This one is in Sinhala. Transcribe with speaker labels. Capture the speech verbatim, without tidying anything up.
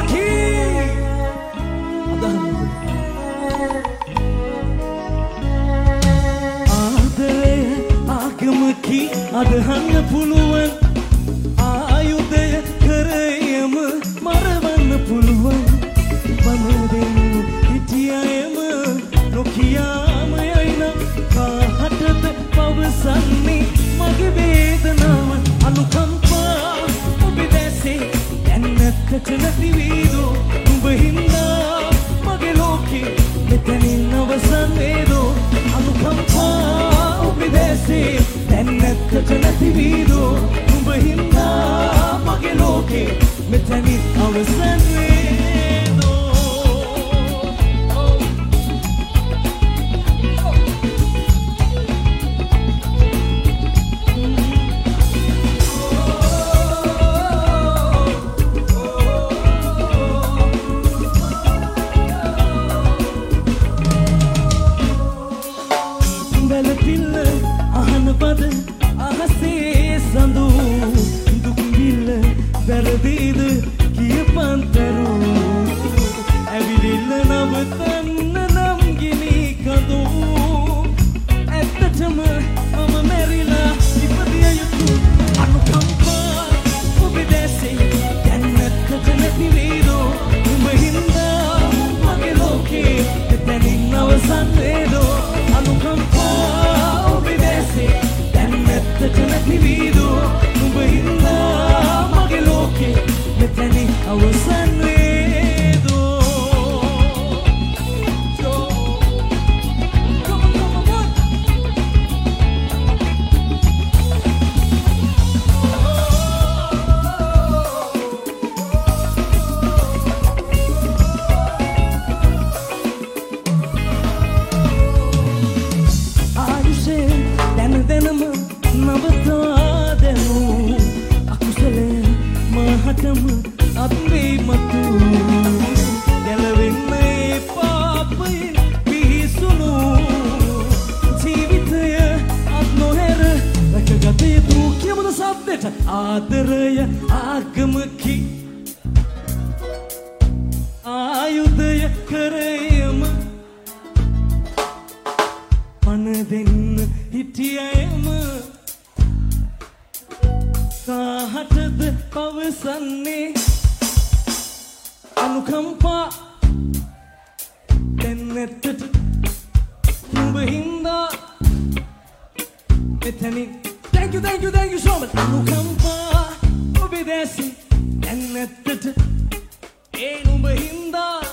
Speaker 1: අදහන්න පුළුවන් ආයුධය කරයම මරවන්න පුළුවන් මම දෙන්න හිටියයම නොකියාම යයිනම් කාහටද පවසන්නේ මගේ වේදනාව අනුකම්පා ඔබ දැසේ දැන්නකට නැති වේදෝ උඹ හින්දා මගේ ලෝකේ මෙතනින් අවසන් වේදෝ අනුකම්පා ඔබ දැසේ දැන්නකට නැති වේදෝ උඹ හින්දා මගේ ලෝකේ මෙතනින් අවසන් වේදෝ අහසේ සඳු දුක්විල්ල වැරදිද කියපන්තරු ඇවිලිල්ල නවතන්න නම් ගිනි කඳු ඇත්තටම මම මැරිලා ඉපදිය යුතු අනුකම්පා ඔබ දැසේ දැන්නකට නැති වේදෝ උඹ හින්දා මගේ ලෝකේ එතනින් අවසන් වේදෝ අනුකම්පා ඔබ දැසේ දැන්නකට නැති වේදෝ උඹ හින්දා මගේ ලෝකේ මෙතනින් අවසන් වේදෝ ආයුෂේ දැන දැනම නවතා දෙනු අකුසලේ මහටම අත්වේ මතු ගැලවෙන්නේ පාපයෙන් පිහිසුණු ජීවිතය අත් නොහැර රැකගත යුතු කියමුද සද්දෙට ආදරය ආගමකි ආයුධය කරයම පණ දෙන්න හිටියයම කාහටද පවසන්නේ අනුකම්පා දැන්නැත්තට උඹ හින්දා මෙතනින් thank you thank you thank you so much අනුකම්පා ඔබ දැසි දැන්නැත්තට ඒ උඹ හින්දා